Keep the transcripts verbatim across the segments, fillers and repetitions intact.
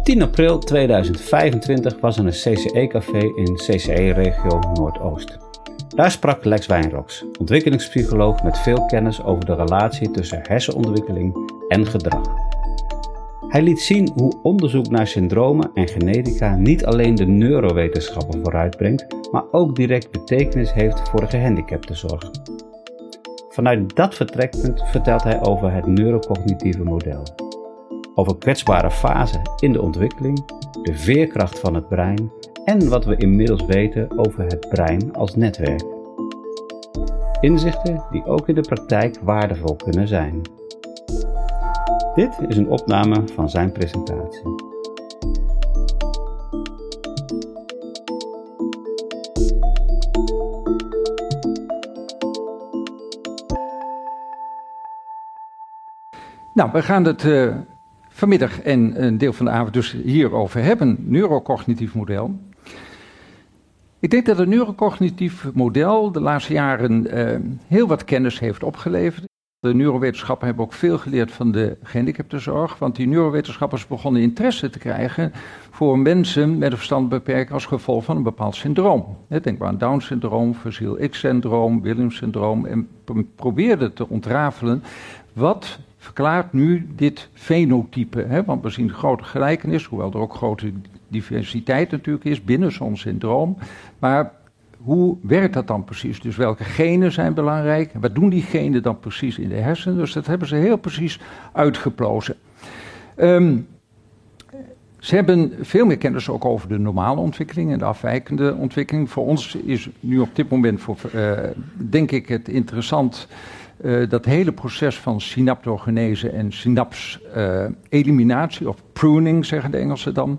tien april tweeduizend vijfentwintig was er een C C E-café in C C E-regio Noordoost. Daar sprak Lex Wijnroks, ontwikkelingspsycholoog met veel kennis over de relatie tussen hersenontwikkeling en gedrag. Hij liet zien hoe onderzoek naar syndromen en genetica niet alleen de neurowetenschappen vooruitbrengt, maar ook direct betekenis heeft voor de gehandicaptenzorg. Vanuit dat vertrekpunt vertelt hij over het neurocognitieve model. Over kwetsbare fasen in de ontwikkeling, de veerkracht van het brein en wat we inmiddels weten over het brein als netwerk. Inzichten die ook in de praktijk waardevol kunnen zijn. Dit is een opname van zijn presentatie. Nou, we gaan het uh, vanmiddag en een deel van de avond dus hierover hebben, neurocognitief model. Ik denk dat het neurocognitief model de laatste jaren uh, heel wat kennis heeft opgeleverd. De neurowetenschappen hebben ook veel geleerd van de gehandicaptenzorg, want die neurowetenschappers begonnen interesse te krijgen voor mensen met een verstandbeperking als gevolg van een bepaald syndroom. Denk maar aan Down-syndroom, Facile-X-syndroom, Williams-syndroom en probeerden te ontrafelen wat verklaart nu dit fenotype. Hè? Want we zien grote gelijkenis, hoewel er ook grote diversiteit natuurlijk is binnen zo'n syndroom. Maar hoe werkt dat dan precies? Dus welke genen zijn belangrijk? Wat doen die genen dan precies in de hersenen? Dus dat hebben ze heel precies uitgeplozen. Um, ze hebben veel meer kennis ook over de normale ontwikkeling en de afwijkende ontwikkeling. Voor ons is nu op dit moment, voor, uh, denk ik, het interessant Uh, dat hele proces van synaptogenese en synapseliminatie, uh, of pruning zeggen de Engelsen dan.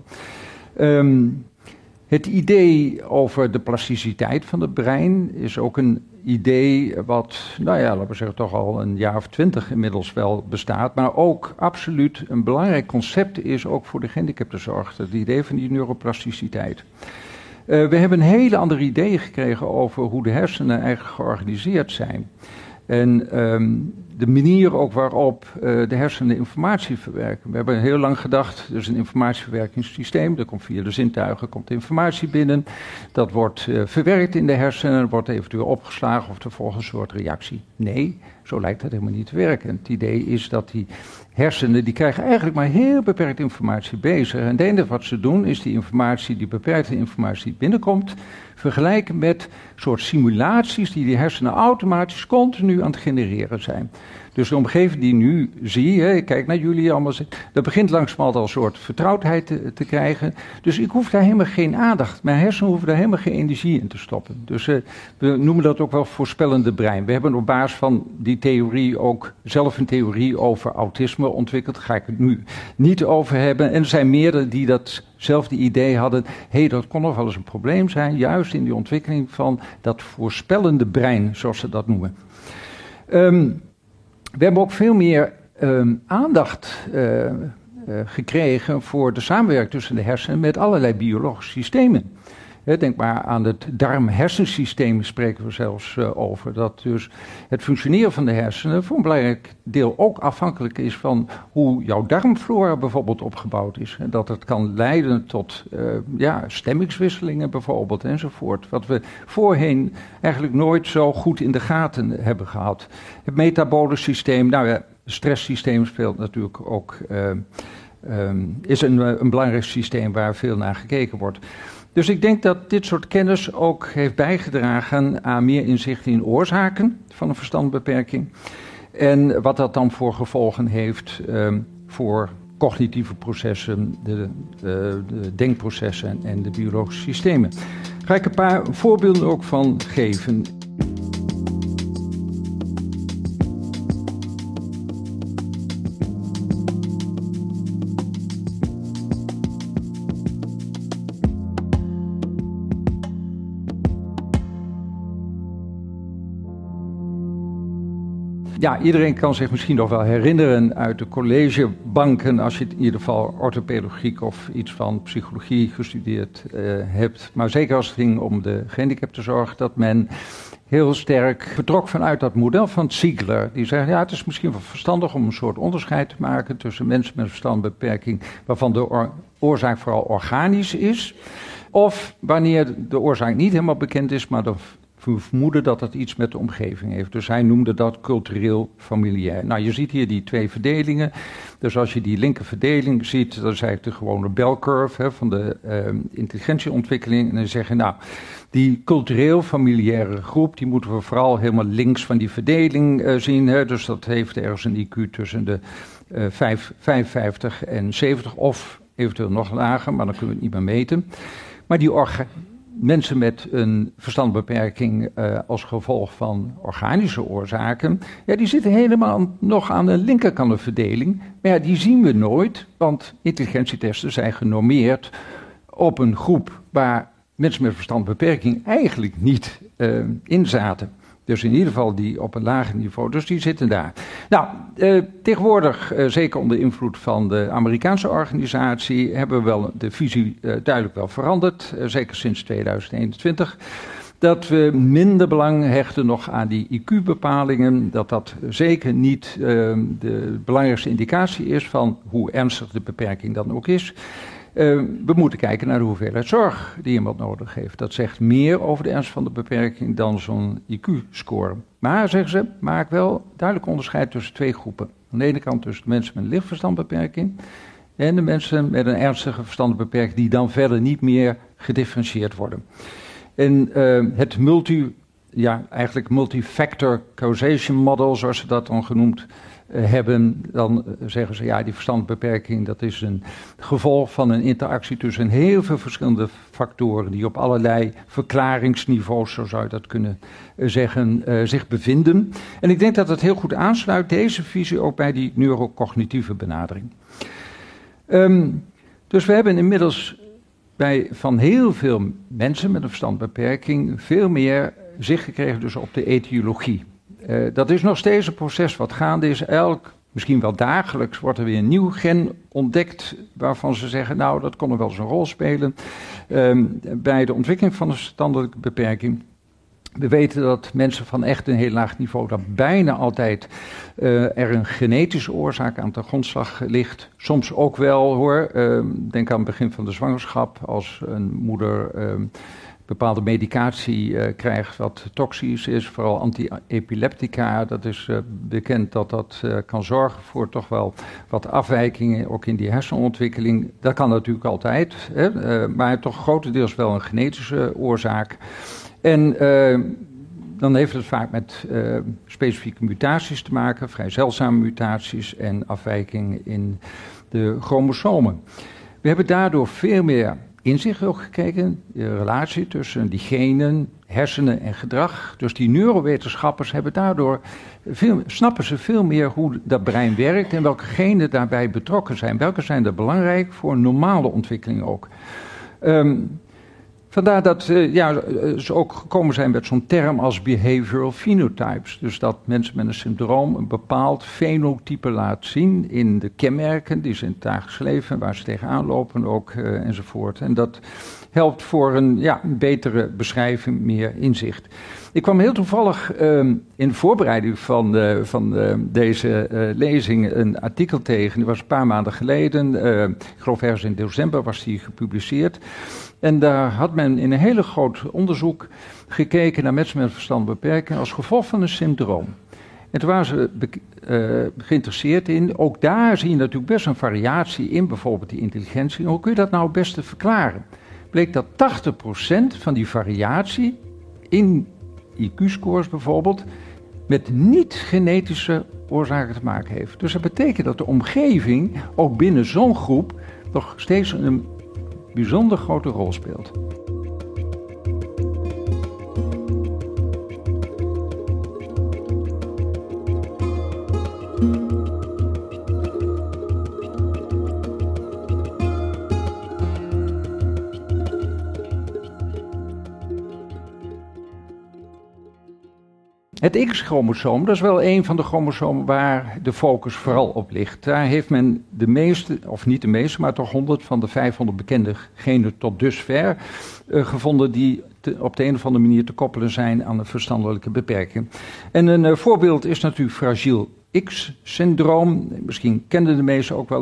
Um, het idee over de plasticiteit van het brein is ook een idee wat, nou ja, laten we zeggen, toch al een jaar of twintig inmiddels wel bestaat, maar ook absoluut een belangrijk concept is ook voor de gehandicaptenzorg, het idee van die neuroplasticiteit. Uh, we hebben hele andere ideeën gekregen over hoe de hersenen eigenlijk georganiseerd zijn. En um, de manier ook waarop uh, de hersenen informatie verwerken. We hebben heel lang gedacht, er is een informatieverwerkingssysteem, er komt via de zintuigen komt informatie binnen. Dat wordt uh, verwerkt in de hersenen, wordt eventueel opgeslagen of er volgt een soort reactie. Nee, zo lijkt dat helemaal niet te werken. Het idee is dat die hersenen, die krijgen eigenlijk maar heel beperkt informatie bezig. En het enige wat ze doen is die informatie, die beperkte informatie die binnenkomt, vergelijken met soort simulaties die die hersenen automatisch continu aan het genereren zijn. Dus de omgeving die nu zie, hè, ik kijk naar jullie allemaal, dat begint langzamerhand al een soort vertrouwdheid te, te krijgen. Dus ik hoef daar helemaal geen aandacht, mijn hersenen hoeven daar helemaal geen energie in te stoppen. Dus uh, we noemen dat ook wel voorspellende brein. We hebben op basis van die theorie ook zelf een theorie over autisme ontwikkeld, daar ga ik het nu niet over hebben. En er zijn meerdere die datzelfde idee hadden, hé, hey, dat kon nog wel eens een probleem zijn, juist in die ontwikkeling van dat voorspellende brein, zoals ze dat noemen. Um, We hebben ook veel meer um, aandacht uh, uh, gekregen voor de samenwerking tussen de hersenen met allerlei biologische systemen. He, denk maar aan het darm-hersensysteem spreken we zelfs uh, over. Dat dus het functioneren van de hersenen voor een belangrijk deel ook afhankelijk is van hoe jouw darmflora bijvoorbeeld opgebouwd is. En dat het kan leiden tot uh, ja, stemmingswisselingen bijvoorbeeld enzovoort. Wat we voorheen eigenlijk nooit zo goed in de gaten hebben gehad. Het metabole systeem, nou ja, het stresssysteem speelt natuurlijk ook, uh, um, is een, een belangrijk systeem waar veel naar gekeken wordt. Dus ik denk dat dit soort kennis ook heeft bijgedragen aan meer inzicht in oorzaken van een verstandbeperking. En wat dat dan voor gevolgen heeft um, voor cognitieve processen, de, de, de denkprocessen en de biologische systemen. Daar ga ik een paar voorbeelden ook van geven. Ja, iedereen kan zich misschien nog wel herinneren uit de collegebanken, als je in ieder geval orthopedagogiek of iets van psychologie gestudeerd uh, hebt. Maar zeker als het ging om de gehandicaptenzorg, dat men heel sterk vertrok vanuit dat model van Ziegler. Die zegt, ja, het is misschien wel verstandig om een soort onderscheid te maken tussen mensen met een verstandbeperking, waarvan de or- oorzaak vooral organisch is. Of wanneer de oorzaak niet helemaal bekend is, maar dan we vermoeden dat het iets met de omgeving heeft. Dus hij noemde dat cultureel familiair. Nou, je ziet hier die twee verdelingen. Dus als je die linker verdeling ziet, dat is eigenlijk de gewone bell curve hè, van de uh, intelligentieontwikkeling. En dan zeg je, nou, die cultureel familiaire groep, die moeten we vooral helemaal links van die verdeling uh, zien. Hè. Dus dat heeft ergens een I Q tussen de uh, vijfenvijftig en zeventig of eventueel nog lager, maar dan kunnen we het niet meer meten. Maar die orga- mensen met een verstandbeperking uh, als gevolg van organische oorzaken, ja, die zitten helemaal nog aan de linkerkant de verdeling. Maar ja, die zien we nooit, want intelligentietesten zijn genormeerd op een groep waar mensen met verstandbeperking eigenlijk niet uh, in zaten. Dus in ieder geval die op een lager niveau, dus die zitten daar. Nou, eh, tegenwoordig, eh, zeker onder invloed van de Amerikaanse organisatie, hebben we wel de visie eh, duidelijk wel veranderd, eh, zeker sinds tweeduizend eenentwintig. Dat we minder belang hechten nog aan die I Q-bepalingen, dat dat zeker niet eh, de belangrijkste indicatie is van hoe ernstig de beperking dan ook is. Uh, we moeten kijken naar de hoeveelheid zorg die iemand nodig heeft. Dat zegt meer over de ernst van de beperking dan zo'n I Q-score. Maar, zeggen ze, maak wel duidelijk onderscheid tussen twee groepen. Aan de ene kant tussen de mensen met een licht verstandbeperking en de mensen met een ernstige verstandbeperking die dan verder niet meer gedifferentieerd worden. En uh, het multi, ja, eigenlijk multifactor causation model, zoals ze dat dan genoemd hebben, dan zeggen ze, ja, die verstandbeperking, dat is een gevolg van een interactie tussen heel veel verschillende factoren die op allerlei verklaringsniveaus, zo zou je dat kunnen zeggen, uh, zich bevinden. En ik denk dat het heel goed aansluit, deze visie, ook bij die neurocognitieve benadering. Um, dus we hebben inmiddels bij van heel veel mensen met een verstandbeperking veel meer zicht gekregen dus op de etiologie. Uh, dat is nog steeds een proces wat gaande is. Elk, misschien wel dagelijks, wordt er weer een nieuw gen ontdekt waarvan ze zeggen, nou, dat kon er wel eens een rol spelen um, bij de ontwikkeling van een verstandelijke beperking. We weten dat mensen van echt een heel laag niveau, dat bijna altijd uh, er een genetische oorzaak aan de grondslag ligt. Soms ook wel, hoor. Uh, denk aan het begin van de zwangerschap, als een moeder Uh, bepaalde medicatie uh, krijgt wat toxisch is, vooral anti-epileptica. Dat is uh, bekend dat dat uh, kan zorgen voor toch wel wat afwijkingen, ook in die hersenontwikkeling. Dat kan natuurlijk altijd, hè, uh, maar toch grotendeels wel een genetische oorzaak. En uh, dan heeft het vaak met uh, specifieke mutaties te maken, vrij zeldzame mutaties en afwijkingen in de chromosomen. We hebben daardoor veel meer inzicht ook gekeken, de relatie tussen die genen, hersenen en gedrag. Dus die neurowetenschappers hebben daardoor veel, snappen ze veel meer hoe dat brein werkt en welke genen daarbij betrokken zijn. Welke zijn er belangrijk voor normale ontwikkeling ook. Um, Vandaar dat uh, ja, ze ook gekomen zijn met zo'n term als behavioral phenotypes. Dus dat mensen met een syndroom een bepaald fenotype laten zien in de kenmerken die ze in het dagelijks leven, waar ze tegenaan lopen ook uh, enzovoort. En dat helpt voor een, ja, een betere beschrijving, meer inzicht. Ik kwam heel toevallig uh, in de voorbereiding van, uh, van uh, deze uh, lezing een artikel tegen. Die was een paar maanden geleden, uh, ik geloof ergens in december was die gepubliceerd. En daar had men in een hele groot onderzoek gekeken naar mensen met verstandbeperking als gevolg van een syndroom. En toen waren ze be- uh, geïnteresseerd in, ook daar zie je natuurlijk best een variatie in bijvoorbeeld die intelligentie. Hoe kun je dat nou het beste verklaren? Bleek dat tachtig procent van die variatie in I Q-scores bijvoorbeeld met niet-genetische oorzaken te maken heeft. Dus dat betekent dat de omgeving ook binnen zo'n groep nog steeds een bijzonder grote rol speelt. Het X-chromosoom, dat is wel een van de chromosomen waar de focus vooral op ligt. Daar heeft men de meeste, of niet de meeste, maar toch honderd van de vijfhonderd bekende genen tot dusver uh, gevonden die te, op de een of andere manier te koppelen zijn aan een verstandelijke beperking. En een uh, voorbeeld is natuurlijk fragiel X-syndroom. Misschien kenden de meesten ook wel een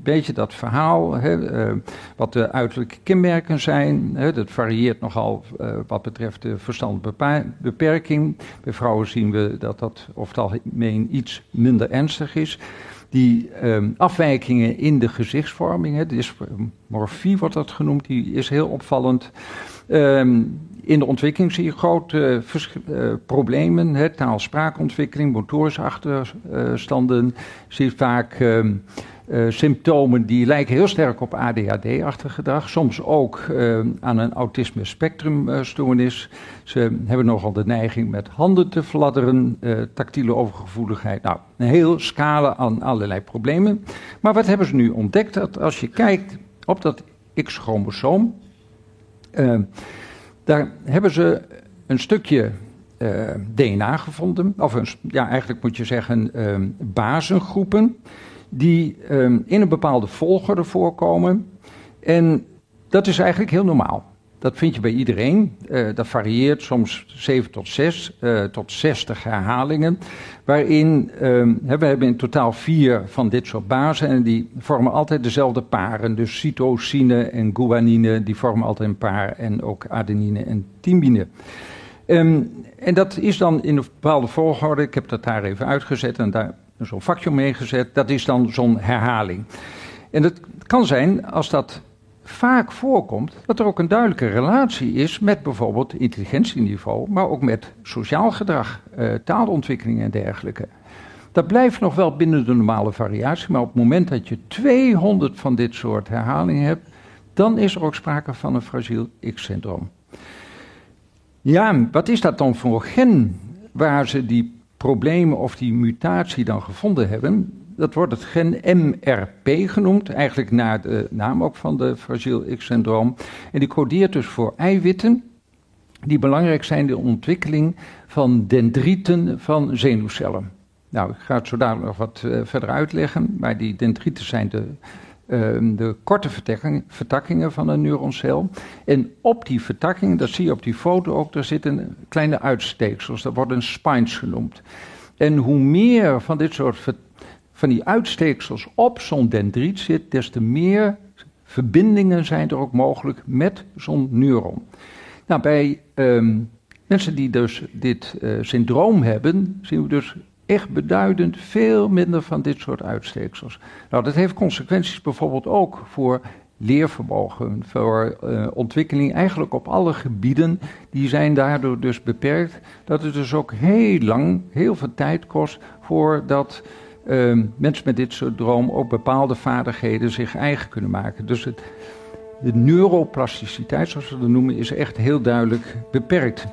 beetje dat verhaal, hè, uh, wat de uiterlijke kenmerken zijn. Hè, dat varieert nogal uh, wat betreft de verstandelijke beperking. Bij vrouwen zien we dat dat over het algemeen iets minder ernstig is. Die um, afwijkingen in de gezichtsvorming, hè, dysmorfie wordt dat genoemd, die is heel opvallend. Um, in de ontwikkeling zie je grote uh, uh, problemen, hè, taal-spraakontwikkeling, motorische achterstanden. Zie je vaak um, uh, symptomen die lijken heel sterk op A D H D-achtig gedrag. Soms ook uh, aan een autisme-spectrumstoornis. Uh, Ze hebben nogal de neiging met handen te fladderen, uh, tactiele overgevoeligheid. Nou, een heel scala aan allerlei problemen. Maar wat hebben ze nu ontdekt? Dat als je kijkt op dat X-chromosoom, uh, daar hebben ze een stukje uh, D N A gevonden, of een, ja, eigenlijk moet je zeggen um, basengroepen, die um, in een bepaalde volgorde voorkomen. En dat is eigenlijk heel normaal. Dat vind je bij iedereen. Uh, dat varieert soms zeven tot zes, uh, tot zestig herhalingen. Waarin, um, we hebben in totaal vier van dit soort bazen. En die vormen altijd dezelfde paren. Dus cytosine en guanine, die vormen altijd een paar. En ook adenine en thymine. Um, en dat is dan in een bepaalde volgorde. Ik heb dat daar even uitgezet en daar zo'n vakje mee gezet. Dat is dan zo'n herhaling. En het kan zijn, als dat vaak voorkomt, dat er ook een duidelijke relatie is met bijvoorbeeld intelligentieniveau, maar ook met sociaal gedrag, uh, taalontwikkeling en dergelijke. Dat blijft nog wel binnen de normale variatie, maar op het moment dat je tweehonderd van dit soort herhalingen hebt, dan is er ook sprake van een fragiel X-syndroom. Ja, wat is dat dan voor gen waar ze die problemen of die mutatie dan gevonden hebben? Dat wordt het gen M R P genoemd, eigenlijk naar de naam ook van de fragiel X-syndroom. En die codeert dus voor eiwitten die belangrijk zijn in de ontwikkeling van dendrieten van zenuwcellen. Nou, ik ga het zo dadelijk nog wat uh, verder uitleggen, maar die dendrieten zijn de, uh, de korte vertakkingen, vertakkingen van een neuroncel. En op die vertakkingen, dat zie je op die foto ook, daar zitten kleine uitsteeksels, dat worden spines genoemd. En hoe meer van dit soort vertakkingen van die uitsteeksels op zo'n dendriet zit, des te meer verbindingen zijn er ook mogelijk met zo'n neuron. Nou, bij um, mensen die dus dit uh, syndroom hebben, zien we dus echt beduidend veel minder van dit soort uitsteeksels. Nou, dat heeft consequenties bijvoorbeeld ook voor leervermogen, voor uh, ontwikkeling eigenlijk op alle gebieden. Die zijn daardoor dus beperkt, dat het dus ook heel lang, heel veel tijd kost voordat Uh, mensen met dit syndroom ook bepaalde vaardigheden zich eigen kunnen maken. Dus het, de neuroplasticiteit, zoals we dat noemen, is echt heel duidelijk beperkt.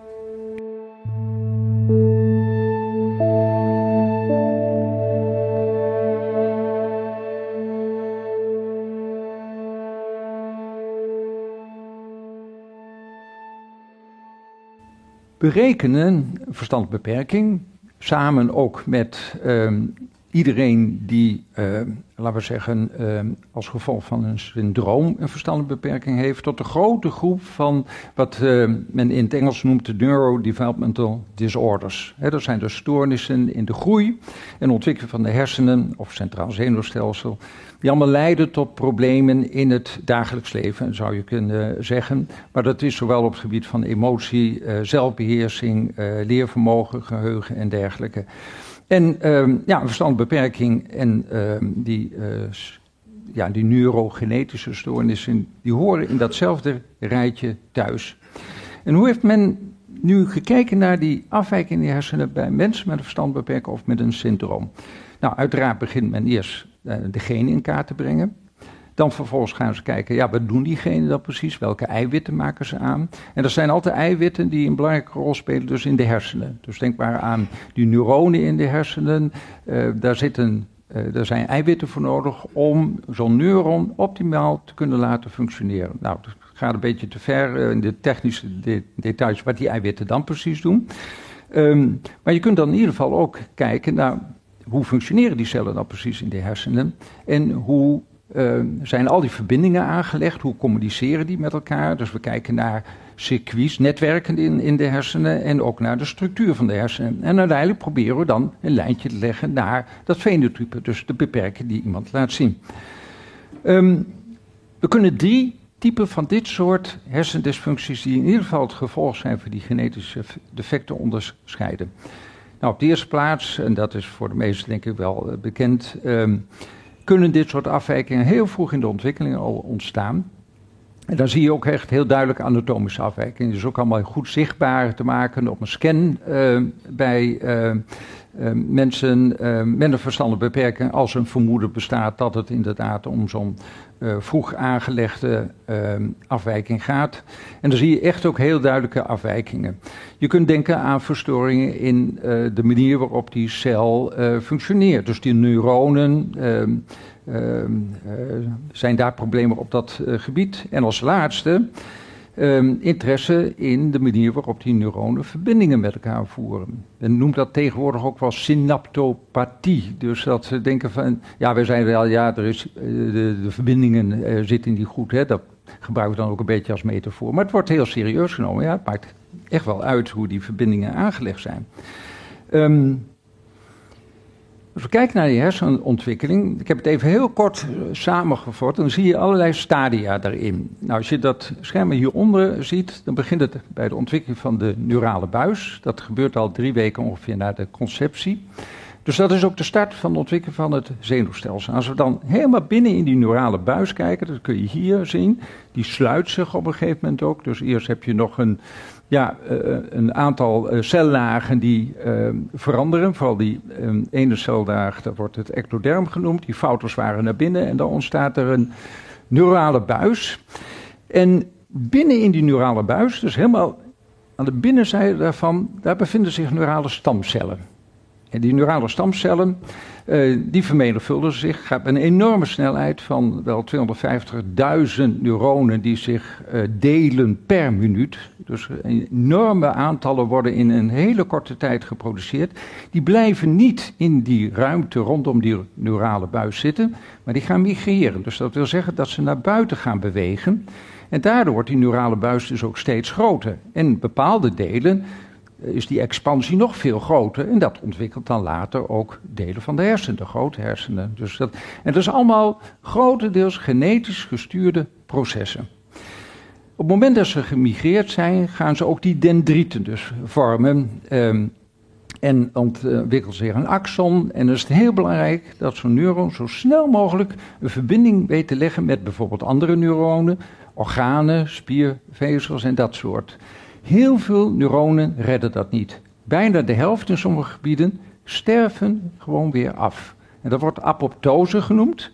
Berekenen verstandelijke beperking, samen ook met um, iedereen die, uh, laten we zeggen, uh, als gevolg van een syndroom een verstandelijke beperking heeft, tot de grote groep van wat uh, men in het Engels noemt de neurodevelopmental disorders. He, dat zijn dus stoornissen in de groei en ontwikkeling van de hersenen of centraal zenuwstelsel, die allemaal leiden tot problemen in het dagelijks leven, zou je kunnen zeggen. Maar dat is zowel op het gebied van emotie, uh, zelfbeheersing, uh, leervermogen, geheugen en dergelijke. En um, ja, een verstandelijke beperking en um, die, uh, ja, die neurogenetische stoornissen, die horen in datzelfde rijtje thuis. En hoe heeft men nu gekeken naar die afwijking in de hersenen bij mensen met een verstandelijke beperking of met een syndroom? Nou, uiteraard begint men eerst uh, de genen in kaart te brengen. Dan vervolgens gaan ze kijken, ja, wat doen die genen dan precies? Welke eiwitten maken ze aan? En dat zijn altijd eiwitten die een belangrijke rol spelen dus in de hersenen. Dus denk maar aan die neuronen in de hersenen. Uh, daar, zitten, uh, daar zijn eiwitten voor nodig om zo'n neuron optimaal te kunnen laten functioneren. Nou, het gaat een beetje te ver uh, in de technische de- details wat die eiwitten dan precies doen. Um, maar je kunt dan in ieder geval ook kijken naar hoe functioneren die cellen dan precies in de hersenen en hoe Uh, zijn al die verbindingen aangelegd, hoe communiceren die met elkaar? Dus we kijken naar circuits, netwerken in, in de hersenen en ook naar de structuur van de hersenen. En uiteindelijk proberen we dan een lijntje te leggen naar dat fenotype, dus de beperking die iemand laat zien. Um, we kunnen drie typen van dit soort hersendysfuncties, die in ieder geval het gevolg zijn van die genetische defecten, onderscheiden. Nou, op de eerste plaats, en dat is voor de meesten denk ik wel uh, bekend, um, kunnen dit soort afwijkingen heel vroeg in de ontwikkeling al ontstaan. En dan zie je ook echt heel duidelijk anatomische afwijkingen. Het is ook allemaal goed zichtbaar te maken op een scan uh, bij uh, uh, mensen uh, met een verstandelijke beperking, als een vermoeden bestaat dat het inderdaad om zo'n uh, vroeg aangelegde uh, afwijking gaat. En dan zie je echt ook heel duidelijke afwijkingen. Je kunt denken aan verstoringen in uh, de manier waarop die cel uh, functioneert. Dus die neuronen. Uh, Uh, uh, zijn daar problemen op dat uh, gebied. En als laatste uh, interesse in de manier waarop die neuronen verbindingen met elkaar voeren. Men noemt dat tegenwoordig ook wel synaptopathie. Dus dat ze denken van, ja, we zijn wel, ja, er is, uh, de, de verbindingen uh, zitten niet goed. Hè? Dat gebruiken we dan ook een beetje als metafoor. Maar het wordt heel serieus genomen. Ja, het maakt echt wel uit hoe die verbindingen aangelegd zijn. Um, Als we kijken naar die hersenontwikkeling, ik heb het even heel kort uh, samengevat, dan zie je allerlei stadia daarin. Nou, als je dat scherm hieronder ziet, dan begint het bij de ontwikkeling van de neurale buis. Dat gebeurt al drie weken ongeveer na de conceptie. Dus dat is ook de start van de ontwikkeling van het zenuwstelsel. Als we dan helemaal binnen in die neurale buis kijken, dat kun je hier zien, die sluit zich op een gegeven moment ook. Dus eerst heb je nog een... Ja, uh, een aantal uh, cellagen die uh, veranderen. Vooral die uh, ene cellaag, dat wordt het ectoderm genoemd. Die fouters waren naar binnen en dan ontstaat er een neurale buis. En binnen in die neurale buis, dus helemaal aan de binnenzijde daarvan, daar bevinden zich neurale stamcellen. En die neurale stamcellen, uh, die vermenigvuldigen zich, gaat met een enorme snelheid van wel tweehonderdvijftigduizend neuronen die zich uh, delen per minuut. Dus enorme aantallen worden in een hele korte tijd geproduceerd. Die blijven niet in die ruimte rondom die neurale buis zitten, maar die gaan migreren. Dus dat wil zeggen dat ze naar buiten gaan bewegen. En daardoor wordt die neurale buis dus ook steeds groter. En bepaalde delen is die expansie nog veel groter. En dat ontwikkelt dan later ook delen van de hersenen, de grote hersenen. Dus dat, en dat is allemaal grotendeels genetisch gestuurde processen. Op het moment dat ze gemigreerd zijn, gaan ze ook die dendrieten dus vormen. Um, en ontwikkelt zich een axon. En dan is het heel belangrijk dat zo'n neuron zo snel mogelijk een verbinding weet te leggen met bijvoorbeeld andere neuronen, organen, spiervezels en dat soort. Heel veel neuronen redden dat niet. Bijna de helft in sommige gebieden sterven gewoon weer af. En dat wordt apoptose genoemd.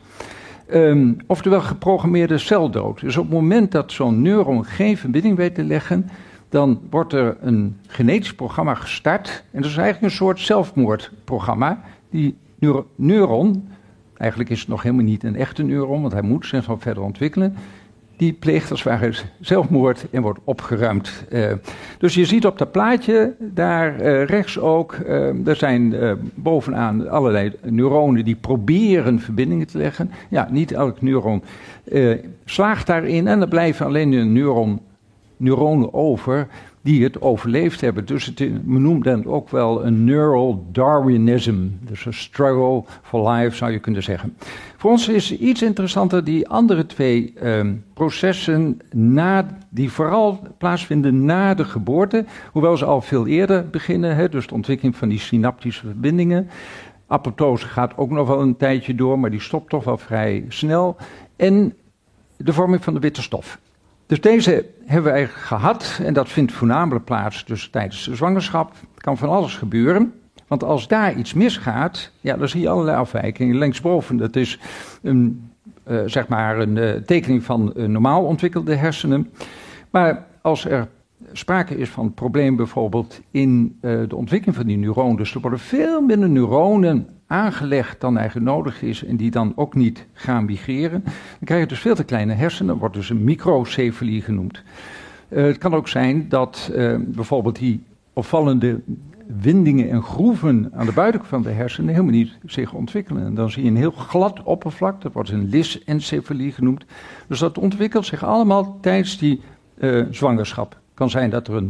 Um, oftewel geprogrammeerde celdood. Dus op het moment dat zo'n neuron geen verbinding weet te leggen, dan wordt er een genetisch programma gestart. En dat is eigenlijk een soort zelfmoordprogramma. Die neuro- neuron, eigenlijk is het nog helemaal niet een echte neuron, want hij moet zich nog verder ontwikkelen. Die pleegt als het ware zelfmoord en wordt opgeruimd. Uh, dus je ziet op dat plaatje daar uh, rechts ook, uh, er zijn uh, bovenaan allerlei neuronen die proberen verbindingen te leggen. Ja, niet elk neuron uh, slaagt daarin en er blijven alleen de neuron, neuronen over die het overleefd hebben. Dus het, men noemt dan ook wel een neural Darwinism. Dus een struggle for life zou je kunnen zeggen. Voor ons is iets interessanter die andere twee um, processen na, die vooral plaatsvinden na de geboorte. Hoewel ze al veel eerder beginnen, hè, dus de ontwikkeling van die synaptische verbindingen. Apoptose gaat ook nog wel een tijdje door, maar die stopt toch wel vrij snel. En de vorming van de witte stof. Dus deze hebben we eigenlijk gehad en dat vindt voornamelijk plaats dus tijdens de zwangerschap. Het kan van alles gebeuren, want als daar iets misgaat, ja, dan zie je allerlei afwijkingen. Linksboven, dat is een, uh, zeg maar een uh, tekening van uh, normaal ontwikkelde hersenen. Maar als er sprake is van probleem bijvoorbeeld in uh, de ontwikkeling van die neuronen, dus er worden veel minder neuronen aangelegd dan eigenlijk nodig is en die dan ook niet gaan migreren, dan krijg je dus veel te kleine hersenen, wordt dus een microcefalie genoemd. Uh, het kan ook zijn dat uh, bijvoorbeeld die opvallende windingen en groeven aan de buitenkant van de hersenen helemaal niet zich ontwikkelen. En dan zie je een heel glad oppervlak, dat wordt een lysencefalie genoemd. Dus dat ontwikkelt zich allemaal tijdens die uh, zwangerschap. Het kan zijn dat er een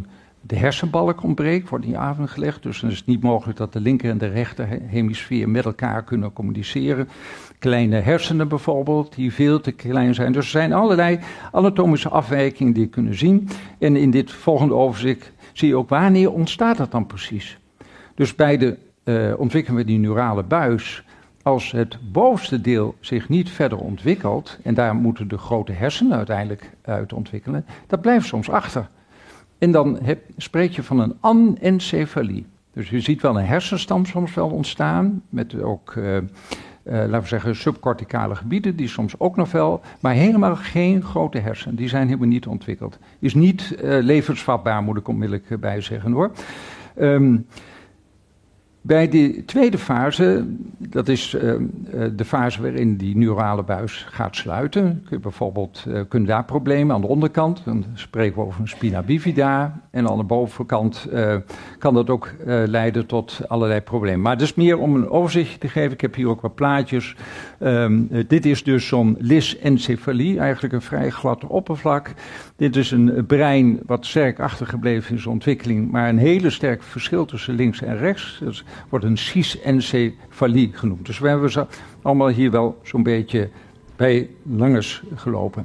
de hersenbalk ontbreekt, wordt niet aangelegd. Dus dan is het niet mogelijk dat de linker en de rechter hemisfeer met elkaar kunnen communiceren. Kleine hersenen bijvoorbeeld, die veel te klein zijn. Dus er zijn allerlei anatomische afwijkingen die je kunnen zien. En in dit volgende overzicht zie je ook wanneer ontstaat dat dan precies. Dus bij de uh, ontwikkelen we die neurale buis. Als het bovenste deel zich niet verder ontwikkelt, en daar moeten de grote hersenen uiteindelijk uit ontwikkelen, dat blijft soms achter. En dan heb, spreek je van een anencefalie. Dus je ziet wel een hersenstam soms wel ontstaan, met ook, uh, uh, laten we zeggen, subcorticale gebieden, die soms ook nog wel, maar helemaal geen grote hersenen, die zijn helemaal niet ontwikkeld. Is niet uh, levensvatbaar, moet ik onmiddellijk bij zeggen hoor. Um, Bij de tweede fase, dat is uh, de fase waarin die neurale buis gaat sluiten, kun je bijvoorbeeld, uh, kunnen daar problemen aan de onderkant, dan spreken we over een spina bifida, en aan de bovenkant uh, kan dat ook uh, leiden tot allerlei problemen. Maar het is meer om een overzichtje te geven, ik heb hier ook wat plaatjes. Um, uh, dit is dus zo'n lysencefalie, eigenlijk een vrij glad oppervlak. Dit is een brein wat sterk achtergebleven is in zijn ontwikkeling, maar een hele sterk verschil tussen links en rechts. Dus wordt een cysencefalie genoemd. Dus we hebben ze allemaal hier wel zo'n beetje bij langs gelopen.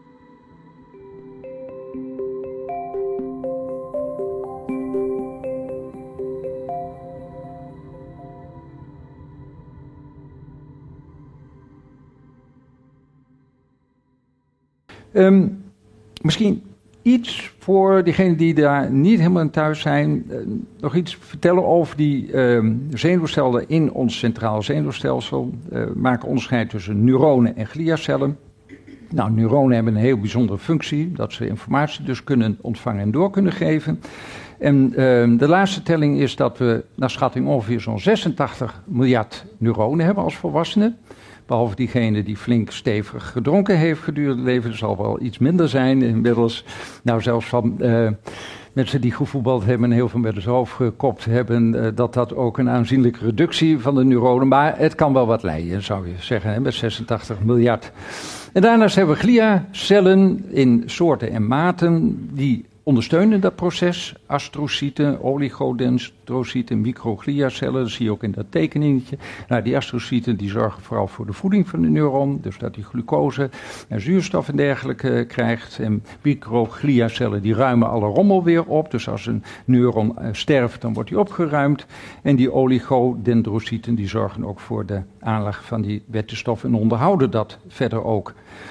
Um, misschien iets voor diegenen die daar niet helemaal in thuis zijn, uh, nog iets vertellen over die uh, zenuwcellen in ons centraal zenuwstelsel. Uh, maken onderscheid tussen neuronen en gliacellen. Nou, neuronen hebben een heel bijzondere functie, dat ze informatie dus kunnen ontvangen en door kunnen geven. En uh, de laatste telling is dat we naar schatting ongeveer zo'n zesentachtig miljard neuronen hebben als volwassenen. Behalve diegene die flink stevig gedronken heeft gedurende het leven. Dat zal wel iets minder zijn inmiddels. Nou, zelfs van uh, mensen die gevoetbald hebben en heel veel met het hoofd gekopt hebben, uh, dat dat ook een aanzienlijke reductie van de neuronen. Maar het kan wel wat leiden, zou je zeggen, hè, met zesentachtig miljard. En daarnaast hebben we gliacellen in soorten en maten die ondersteunen dat proces. Astrocyten, oligodendrocyten, microgliacellen, dat zie je ook in dat tekeningetje. Nou, die astrocyten die zorgen vooral voor de voeding van de neuron, dus dat die glucose en zuurstof en dergelijke krijgt. En microgliacellen die ruimen alle rommel weer op, dus als een neuron uh, sterft, dan wordt die opgeruimd. En die oligodendrocyten die zorgen ook voor de aanleg van die wetstof en onderhouden dat verder ook.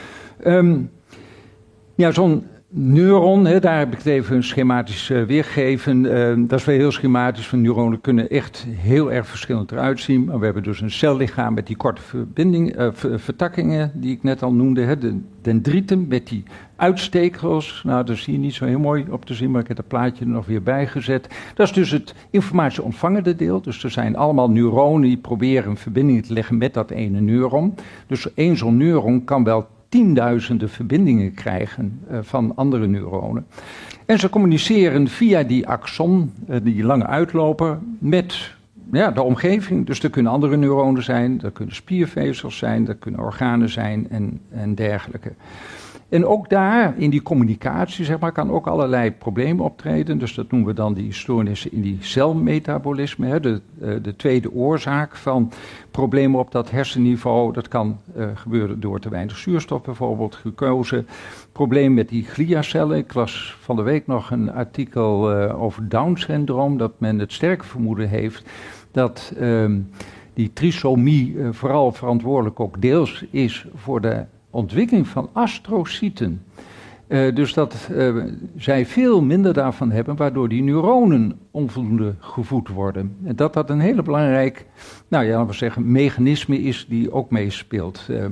Um, ja, zo'n neuron, hè, daar heb ik het even schematisch uh, weergegeven. Uh, dat is wel heel schematisch, van neuronen kunnen echt heel erg verschillend eruit zien. Maar we hebben dus een cellichaam met die korte verbinding, uh, vertakkingen die ik net al noemde. Hè, de dendrieten met die uitstekels. Nou, dat zie je niet zo heel mooi op te zien, maar ik heb het plaatje er nog weer bij gezet. Dat is dus het informatieontvangende deel. Dus er zijn allemaal neuronen die proberen een verbinding te leggen met dat ene neuron. Dus één zo'n neuron kan wel tienduizenden verbindingen krijgen uh, van andere neuronen. En ze communiceren via die axon, uh, die lange uitloper, met ja, de omgeving. Dus er kunnen andere neuronen zijn, er kunnen spiervezels zijn, er kunnen organen zijn en, en dergelijke. En ook daar, in die communicatie, zeg maar, kan ook allerlei problemen optreden. Dus dat noemen we dan die stoornissen in die celmetabolisme. Hè. De, uh, de tweede oorzaak van problemen op dat hersenniveau. Dat kan uh, gebeuren door te weinig zuurstof bijvoorbeeld, glucose. Probleem met die gliacellen. Ik las van de week nog een artikel uh, over Down-syndroom. Dat men het sterke vermoeden heeft dat uh, die trisomie uh, vooral verantwoordelijk ook deels is voor de ontwikkeling van astrocyten. Uh, dus dat uh, zij veel minder daarvan hebben, waardoor die neuronen onvoldoende gevoed worden. En dat dat een hele belangrijk, nou ja, laten we zeggen, mechanisme is die ook meespeelt. Uh,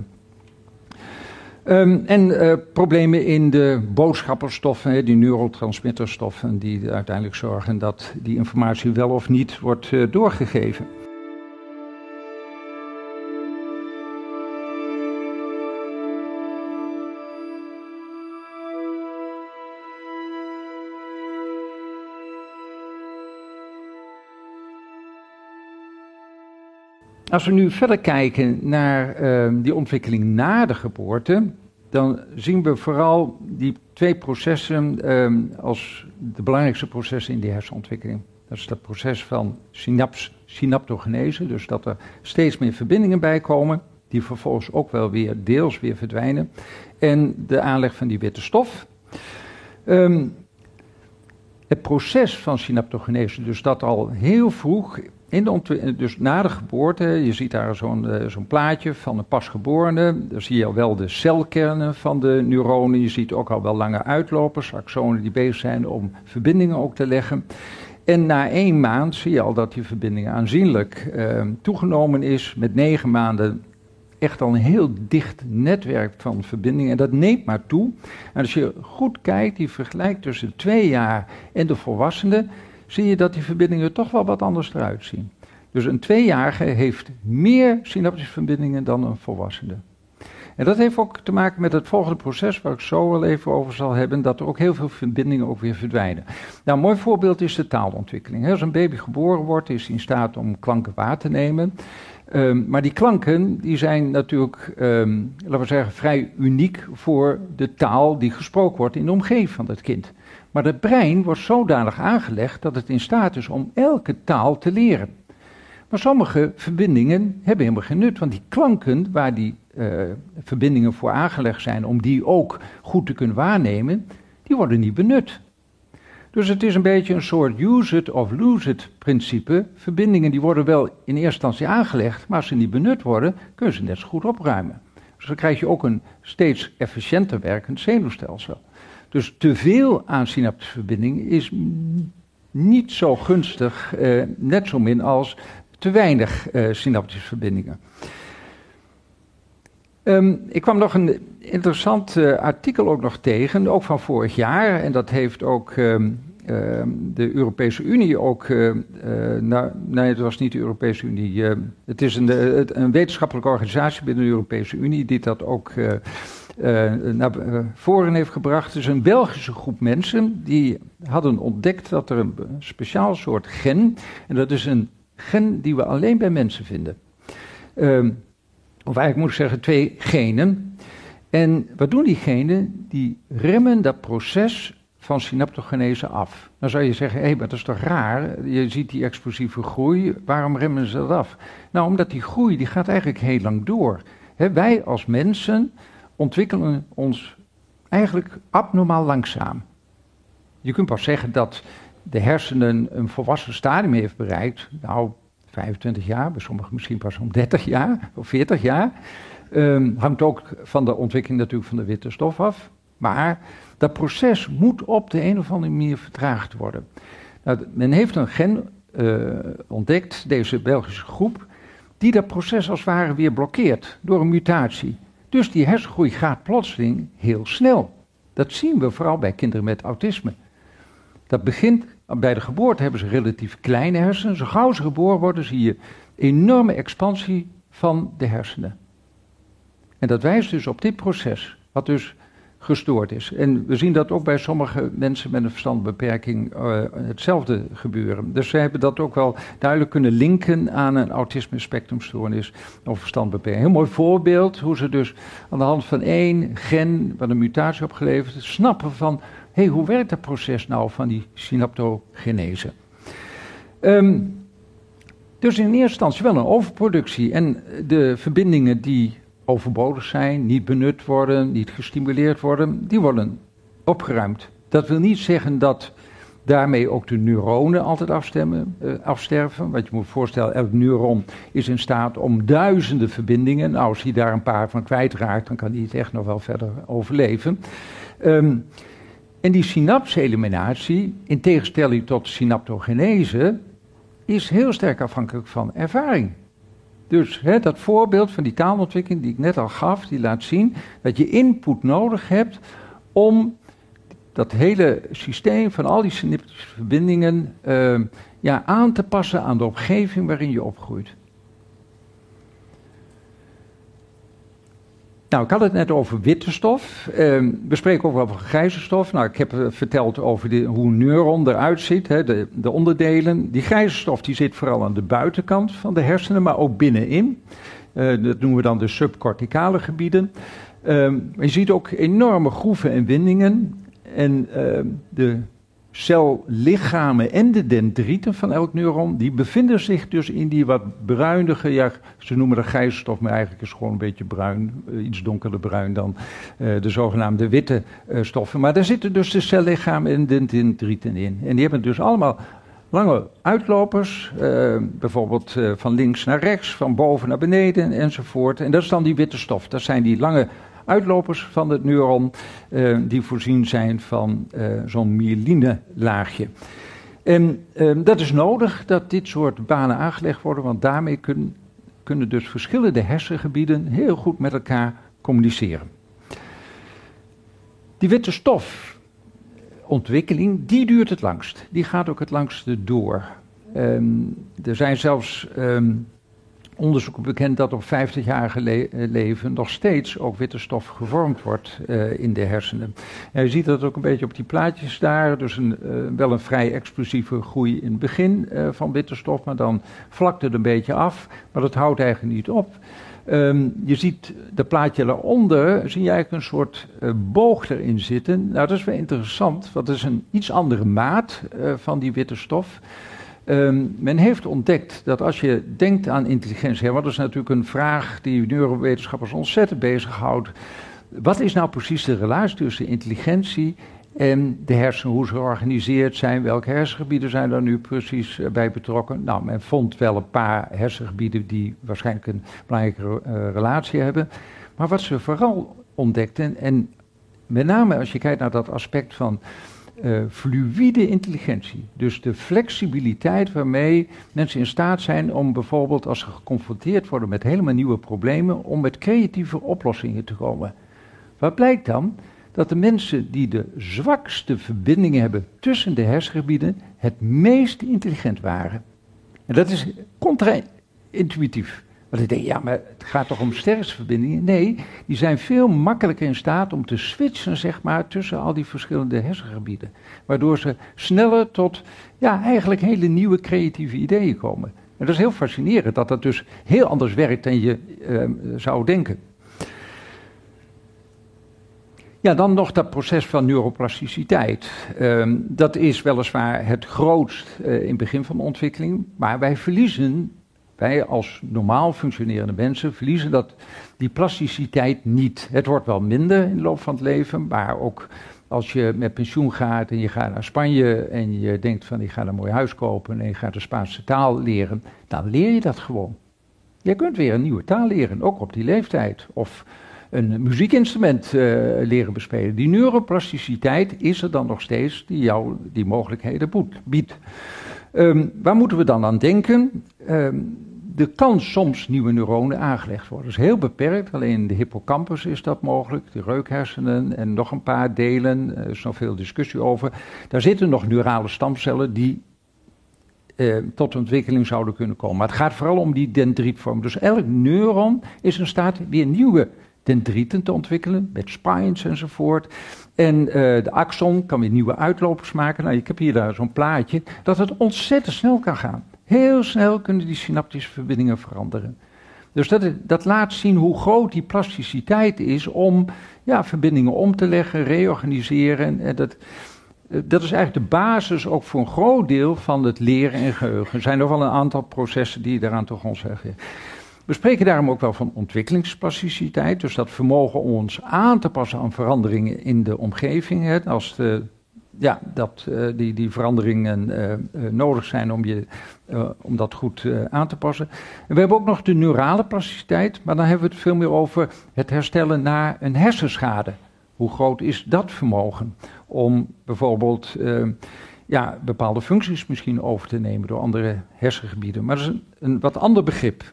um, en uh, problemen in de boodschapperstoffen, die neurotransmitterstoffen, die uiteindelijk zorgen dat die informatie wel of niet wordt uh, doorgegeven. Als we nu verder kijken naar uh, die ontwikkeling na de geboorte, dan zien we vooral die twee processen um, als de belangrijkste processen in die hersenontwikkeling. Dat is dat proces van synaps, synaptogenese, dus dat er steeds meer verbindingen bij komen, die vervolgens ook wel weer deels weer verdwijnen. En de aanleg van die witte stof. Um, het proces van synaptogenese, dus dat al heel vroeg, in de ontw- dus na de geboorte, je ziet daar zo'n, uh, zo'n plaatje van een pasgeborene, daar zie je al wel de celkernen van de neuronen, je ziet ook al wel lange uitlopers, axonen die bezig zijn om verbindingen ook te leggen. En na één maand zie je al dat die verbinding aanzienlijk uh, toegenomen is, met negen maanden echt al een heel dicht netwerk van verbindingen en dat neemt maar toe. En als je goed kijkt, die vergelijkt tussen twee jaar en de volwassenen, zie je dat die verbindingen toch wel wat anders eruit zien. Dus een tweejarige heeft meer synaptische verbindingen dan een volwassene. En dat heeft ook te maken met het volgende proces, waar ik zo wel even over zal hebben, dat er ook heel veel verbindingen ook weer verdwijnen. Nou, een mooi voorbeeld is de taalontwikkeling. Als een baby geboren wordt, is hij in staat om klanken waar te nemen. Um, maar die klanken, die zijn natuurlijk, um, laten we zeggen, vrij uniek voor de taal die gesproken wordt in de omgeving van dat kind. Maar het brein wordt zodanig aangelegd dat het in staat is om elke taal te leren. Maar sommige verbindingen hebben helemaal geen nut, want die klanken waar die uh, verbindingen voor aangelegd zijn om die ook goed te kunnen waarnemen, die worden niet benut. Dus het is een beetje een soort use it of lose it principe. Verbindingen die worden wel in eerste instantie aangelegd, maar als ze niet benut worden, kunnen ze net zo goed opruimen. Dus dan krijg je ook een steeds efficiënter werkend zenuwstelsel. Dus te veel aan synaptische verbinding is niet zo gunstig, eh, net zo min als te weinig uh, synaptische verbindingen. Um, ik kwam nog een interessant uh, artikel ook nog tegen, ook van vorig jaar. En dat heeft ook um, uh, de Europese Unie ook... Uh, uh, nou, nee, het was niet de Europese Unie. Uh, het is een, uh, een wetenschappelijke organisatie binnen de Europese Unie die dat ook uh, uh, naar uh, voren heeft gebracht. Het is een Belgische groep mensen die hadden ontdekt dat er een speciaal soort gen, en dat is een gen die we alleen bij mensen vinden. Um, of eigenlijk moet ik zeggen twee genen. En wat doen die genen? Die remmen dat proces van synaptogenese af. Dan zou je zeggen, hé, hey, maar dat is toch raar? Je ziet die explosieve groei, waarom remmen ze dat af? Nou, omdat die groei, die gaat eigenlijk heel lang door. He, wij als mensen ontwikkelen ons eigenlijk abnormaal langzaam. Je kunt pas zeggen dat de hersenen een volwassen stadium heeft bereikt, nou, vijfentwintig jaar, bij sommigen misschien pas om dertig jaar of veertig jaar. Um, hangt ook van de ontwikkeling natuurlijk van de witte stof af. Maar dat proces moet op de een of andere manier vertraagd worden. Nou, men heeft een gen uh, ontdekt, deze Belgische groep, die dat proces als het ware weer blokkeert door een mutatie. Dus die hersengroei gaat plotseling heel snel. Dat zien we vooral bij kinderen met autisme. Dat begint, bij de geboorte hebben ze relatief kleine hersenen. Zo gauw ze geboren worden zie je enorme expansie van de hersenen. En dat wijst dus op dit proces, wat dus gestoord is. En we zien dat ook bij sommige mensen met een verstandbeperking uh, hetzelfde gebeuren. Dus ze hebben dat ook wel duidelijk kunnen linken aan een autisme spectrumstoornis of verstandbeperking. Heel mooi voorbeeld hoe ze dus aan de hand van één gen, wat een mutatie opgeleverd, snappen van, hé, hey, hoe werkt dat proces nou van die synaptogenese? Um, dus in eerste instantie wel een overproductie en de verbindingen die overbodig zijn, niet benut worden, niet gestimuleerd worden, die worden opgeruimd. Dat wil niet zeggen dat daarmee ook de neuronen altijd afstemmen, uh, afsterven. Want je moet voorstellen, elk neuron is in staat om duizenden verbindingen. Nou, als hij daar een paar van kwijtraakt, dan kan hij het echt nog wel verder overleven. Um, en die synapseliminatie, in tegenstelling tot synaptogenese, is heel sterk afhankelijk van ervaring. Dus hè, dat voorbeeld van die taalontwikkeling die ik net al gaf, die laat zien dat je input nodig hebt om dat hele systeem van al die synaptische verbindingen uh, ja, aan te passen aan de omgeving waarin je opgroeit. Nou, ik had het net over witte stof. Uh, we spreken ook wel over grijze stof. Nou, ik heb uh, verteld over de, hoe een neuron eruit ziet, hè, de, de onderdelen. Die grijze stof die zit vooral aan de buitenkant van de hersenen, maar ook binnenin. Uh, dat noemen we dan de subcorticale gebieden. Um, je ziet ook enorme groeven en windingen. En uh, de cellichamen en de dendrieten van elk neuron, die bevinden zich dus in die wat bruinige, ja, ze noemen dat grijze stof, maar eigenlijk is het gewoon een beetje bruin, uh, iets donkerder bruin dan uh, de zogenaamde witte uh, stoffen. Maar daar zitten dus de cellichamen en de dendrieten in. En die hebben dus allemaal lange uitlopers, uh, bijvoorbeeld uh, van links naar rechts, van boven naar beneden enzovoort. En dat is dan die witte stof. Dat zijn die lange uitlopers van het neuron uh, die voorzien zijn van uh, zo'n myeline-laagje. En uh, dat is nodig dat dit soort banen aangelegd worden, want daarmee kun, kunnen dus verschillende hersengebieden heel goed met elkaar communiceren. Die witte stofontwikkeling, die duurt het langst. Die gaat ook het langste door. Um, er zijn zelfs um, onderzoeken bekend dat op vijftigjarige le- leven nog steeds ook witte stof gevormd wordt uh, in de hersenen. En je ziet dat ook een beetje op die plaatjes daar. Dus een, uh, wel een vrij explosieve groei in het begin uh, van witte stof, maar dan vlakt het een beetje af. Maar dat houdt eigenlijk niet op. Um, je ziet de plaatje daaronder, zie je eigenlijk een soort uh, boog erin zitten. Nou, dat is wel interessant, want dat is een iets andere maat uh, van die witte stof. Um, men heeft ontdekt dat als je denkt aan intelligentie, want dat is natuurlijk een vraag die neurowetenschappers ontzettend bezighoudt. Wat is nou precies de relatie tussen intelligentie en de hersenen, hoe ze georganiseerd zijn, welke hersengebieden zijn daar nu precies uh, bij betrokken? Nou, men vond wel een paar hersengebieden die waarschijnlijk een belangrijke uh, relatie hebben. Maar wat ze vooral ontdekten, en met name als je kijkt naar dat aspect van Uh, fluïde intelligentie, dus de flexibiliteit waarmee mensen in staat zijn om bijvoorbeeld als ze geconfronteerd worden met helemaal nieuwe problemen, om met creatieve oplossingen te komen. Wat blijkt dan? Dat de mensen die de zwakste verbindingen hebben tussen de hersengebieden het meest intelligent waren. En dat is contra-intuïtief. Want ik denk, ja, maar het gaat toch om sterkste verbindingen? Nee, die zijn veel makkelijker in staat om te switchen, zeg maar, tussen al die verschillende hersengebieden. Waardoor ze sneller tot, ja, eigenlijk hele nieuwe creatieve ideeën komen. En dat is heel fascinerend, dat dat dus heel anders werkt dan je uh, zou denken. Ja, dan nog dat proces van neuroplasticiteit. Uh, dat is weliswaar het grootst uh, in het begin van de ontwikkeling, maar wij verliezen... Wij als normaal functionerende mensen verliezen dat, die plasticiteit niet. Het wordt wel minder in de loop van het leven, maar ook als je met pensioen gaat en je gaat naar Spanje en je denkt van ik ga een mooi huis kopen en je gaat de Spaanse taal leren, dan leer je dat gewoon. Je kunt weer een nieuwe taal leren, ook op die leeftijd. Of een muziekinstrument uh, leren bespelen. Die neuroplasticiteit is er dan nog steeds die jou die mogelijkheden biedt. Um, waar moeten we dan aan denken? Um, er kan soms nieuwe neuronen aangelegd worden. Dat is heel beperkt, alleen in de hippocampus is dat mogelijk, de reukhersenen en nog een paar delen, er is nog veel discussie over. Daar zitten nog neurale stamcellen die uh, tot ontwikkeling zouden kunnen komen. Maar het gaat vooral om die dendrietvorm. Dus elk neuron is in staat weer nieuwe dendrieten te ontwikkelen, met spines enzovoort. En uh, de axon kan weer nieuwe uitlopers maken. Nou, ik heb hier daar zo'n plaatje, dat het ontzettend snel kan gaan. Heel snel kunnen die synaptische verbindingen veranderen. Dus dat, dat laat zien hoe groot die plasticiteit is om ja, verbindingen om te leggen, reorganiseren. En dat, uh, dat is eigenlijk de basis ook voor een groot deel van het leren en geheugen. Er zijn nog wel een aantal processen die daaraan toch ons zeggen. We spreken daarom ook wel van ontwikkelingsplasticiteit, dus dat vermogen om ons aan te passen aan veranderingen in de omgeving. Hè, als de, ja, dat, uh, die, die veranderingen uh, uh, nodig zijn om, je, uh, om dat goed uh, aan te passen. En we hebben ook nog de neurale plasticiteit, maar dan hebben we het veel meer over het herstellen na een hersenschade. Hoe groot is dat vermogen om bijvoorbeeld uh, ja, bepaalde functies misschien over te nemen door andere hersengebieden. Maar dat is een, een wat ander begrip.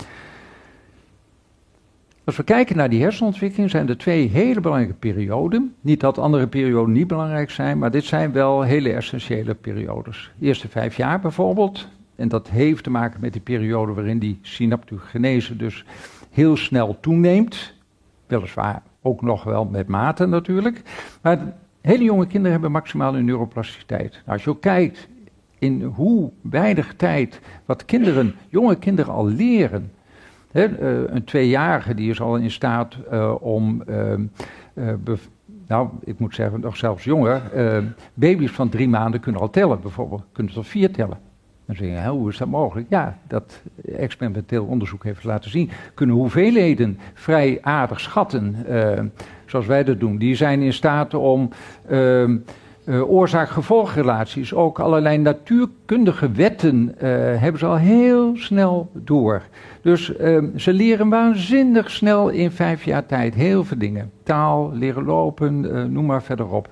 Als we kijken naar die hersenontwikkeling zijn er twee hele belangrijke perioden. Niet dat andere perioden niet belangrijk zijn, maar dit zijn wel hele essentiële periodes. De eerste vijf jaar bijvoorbeeld, en dat heeft te maken met die periode waarin die synaptogenese dus heel snel toeneemt. Weliswaar ook nog wel met mate natuurlijk. Maar hele jonge kinderen hebben maximale neuroplasticiteit. Nou, als je ook kijkt in hoe weinig tijd wat kinderen, jonge kinderen al leren. Hè, uh, een tweejarige die is al in staat uh, om, uh, uh, bev- nou, ik moet zeggen, nog zelfs jonger, uh, baby's van drie maanden kunnen al tellen bijvoorbeeld, kunnen tot vier tellen. Dan zeg je, hè, hoe is dat mogelijk? Ja, dat experimenteel onderzoek heeft laten zien. Kunnen hoeveelheden vrij aardig schatten, uh, zoals wij dat doen. Die zijn in staat om uh, uh, oorzaak-gevolgrelaties, ook allerlei natuurkundige wetten, uh, hebben ze al heel snel door. Dus uh, ze leren waanzinnig snel in vijf jaar tijd heel veel dingen. Taal, leren lopen, uh, noem maar verderop.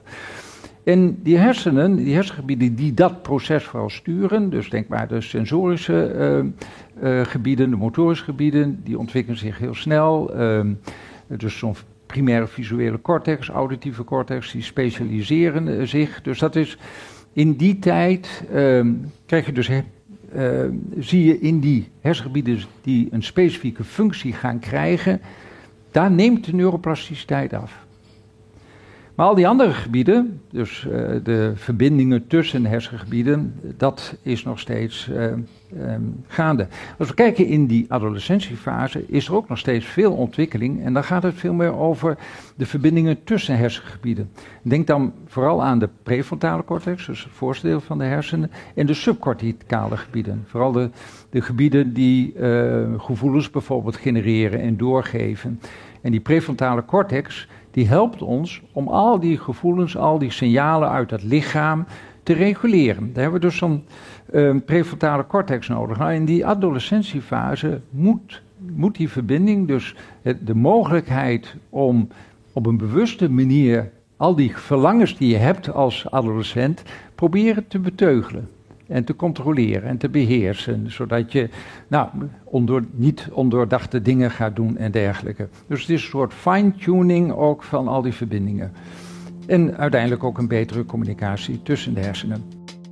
En die hersenen, die hersengebieden die dat proces vooral sturen, dus denk maar de sensorische uh, uh, gebieden, de motorische gebieden, die ontwikkelen zich heel snel. Uh, dus zo'n primaire visuele cortex, auditieve cortex, die specialiseren uh, zich. Dus dat is in die tijd, uh, krijg je dus, uh, zie je in die hersengebieden die een specifieke functie gaan krijgen, daar neemt de neuroplasticiteit af. Maar al die andere gebieden, dus uh, de verbindingen tussen hersengebieden, dat is nog steeds uh, um, gaande. Als we kijken in die adolescentiefase, is er ook nog steeds veel ontwikkeling. En dan gaat het veel meer over de verbindingen tussen hersengebieden. Denk dan vooral aan de prefrontale cortex, dus het voorste deel van de hersenen, en de subcorticale gebieden. Vooral de, de gebieden die uh, gevoelens bijvoorbeeld genereren en doorgeven. En die prefrontale cortex, die helpt ons om al die gevoelens, al die signalen uit het lichaam te reguleren. Daar hebben we dus zo'n uh, prefrontale cortex nodig. Nou, in die adolescentiefase moet, moet die verbinding, dus het, de mogelijkheid om op een bewuste manier al die verlangens die je hebt als adolescent proberen te beteugelen. En te controleren en te beheersen, zodat je nou, ondoor, niet ondoordachte dingen gaat doen en dergelijke. Dus het is een soort fine-tuning ook van al die verbindingen. En uiteindelijk ook een betere communicatie tussen de hersenen.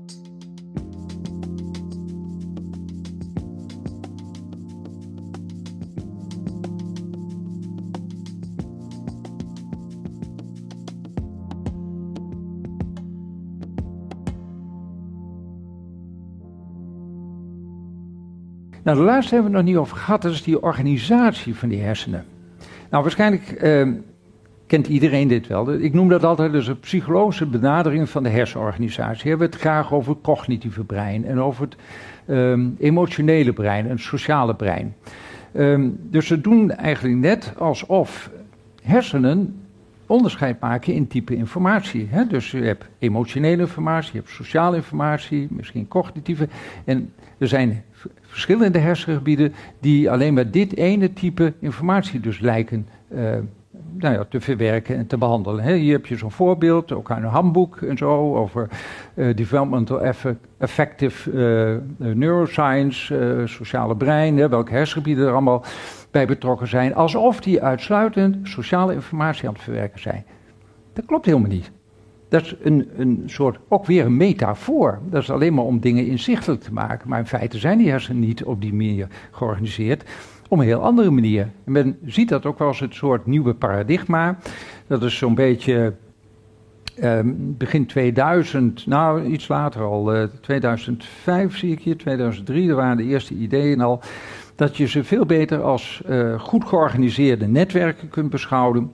Nou, de laatste hebben we het nog niet over gehad, dat is die organisatie van die hersenen. Nou, waarschijnlijk uh, kent iedereen dit wel. Ik noem dat altijd dus een psychologische benadering van de hersenorganisatie. We hebben het graag over het cognitieve brein en over het um, emotionele brein en het sociale brein. Um, dus ze doen eigenlijk net alsof hersenen onderscheid maken in type informatie. Hè? Dus je hebt emotionele informatie, je hebt sociale informatie, misschien cognitieve. En er zijn verschillende hersengebieden die alleen maar dit ene type informatie dus lijken uh, nou ja, te verwerken en te behandelen. Hè? Hier heb je zo'n voorbeeld, ook uit een handboek en zo, over uh, developmental affective uh, neuroscience, uh, sociale brein, hè, welke hersengebieden er allemaal bij betrokken zijn, alsof die uitsluitend sociale informatie aan het verwerken zijn. Dat klopt helemaal niet. Dat is een, een soort, ook weer een metafoor. Dat is alleen maar om dingen inzichtelijk te maken. Maar in feite zijn die hersenen niet op die manier georganiseerd. Op een heel andere manier. En men ziet dat ook wel als het soort nieuwe paradigma. Dat is zo'n beetje uh, begin tweeduizend, nou iets later al, uh, tweeduizend vijf zie ik hier, tweeduizend drie, daar waren de eerste ideeën al. Dat je ze veel beter als uh, goed georganiseerde netwerken kunt beschouwen.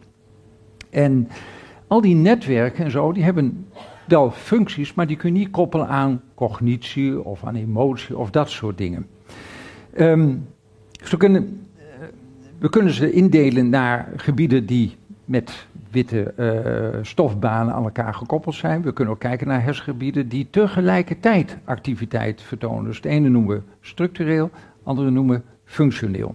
En al die netwerken en zo, die hebben wel functies, maar die kun je niet koppelen aan cognitie of aan emotie of dat soort dingen. Um, zo kunnen, uh, we kunnen ze indelen naar gebieden die met witte uh, stofbanen aan elkaar gekoppeld zijn. We kunnen ook kijken naar hersengebieden die tegelijkertijd activiteit vertonen. Dus het ene noemen we structureel, het andere noemen we functioneel.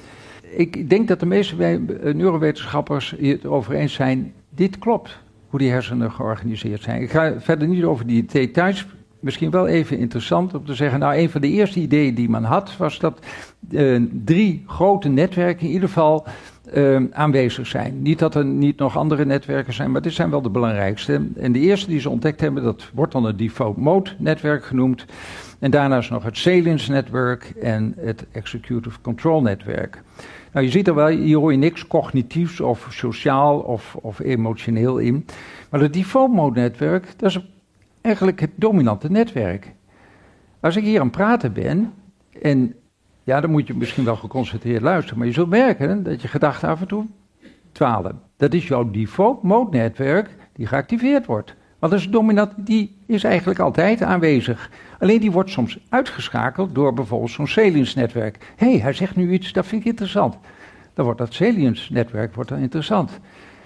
Ik denk dat de meeste wij, uh, neurowetenschappers het over eens zijn, dit klopt, hoe die hersenen georganiseerd zijn. Ik ga verder niet over die details. Misschien wel even interessant om te zeggen, nou, een van de eerste ideeën die men had, was dat uh, drie grote netwerken in ieder geval uh, aanwezig zijn. Niet dat er niet nog andere netwerken zijn, maar dit zijn wel de belangrijkste. En de eerste die ze ontdekt hebben, dat wordt dan het default mode netwerk genoemd. En daarnaast nog het Salience netwerk en het executive control netwerk. Nou, je ziet er wel, hier hoor je niks cognitiefs of sociaal of, of emotioneel in. Maar het default mode netwerk, dat is eigenlijk het dominante netwerk. Als ik hier aan het praten ben en Ja, dan moet je misschien wel geconcentreerd luisteren, maar je zult merken dat je gedachten af en toe dwalen. Dat is jouw default mode netwerk die geactiveerd wordt. Want dat is dominant, die is eigenlijk altijd aanwezig. Alleen die wordt soms uitgeschakeld door bijvoorbeeld zo'n salience-netwerk. Hé, hey, hij zegt nu iets, dat vind ik interessant. Dan wordt dat salience-netwerk wordt dan interessant.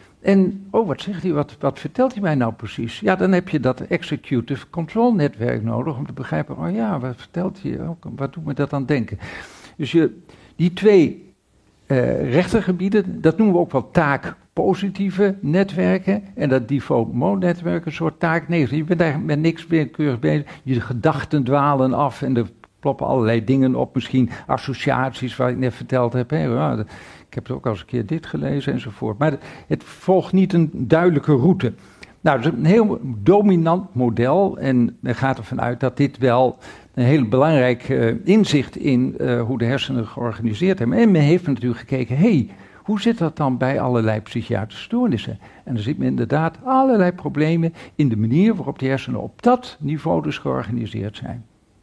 En, oh, wat zegt hij, wat, wat vertelt hij mij nou precies? Ja, dan heb je dat executive control netwerk nodig om te begrijpen, oh ja, wat vertelt hij, oh, wat doet me dat aan denken? Dus je, die twee uh, rechtergebieden, dat noemen we ook wel taakpositieve netwerken. En dat default mode netwerk een soort taaknegatief. Je bent eigenlijk met niks willekeurig bezig, je gedachten dwalen af en er ploppen allerlei dingen op, misschien associaties, waar ik net verteld heb. Hè, ja, de, ik heb er ook al eens een keer dit gelezen enzovoort. Maar het, het volgt niet een duidelijke route. Nou, het is een heel dominant model en men gaat ervan uit dat dit wel een heel belangrijk uh, inzicht in uh, hoe de hersenen georganiseerd hebben. En men heeft natuurlijk gekeken, hé, hey, hoe zit dat dan bij allerlei psychiatrische stoornissen? En dan ziet men inderdaad allerlei problemen in de manier waarop de hersenen op dat niveau dus georganiseerd zijn.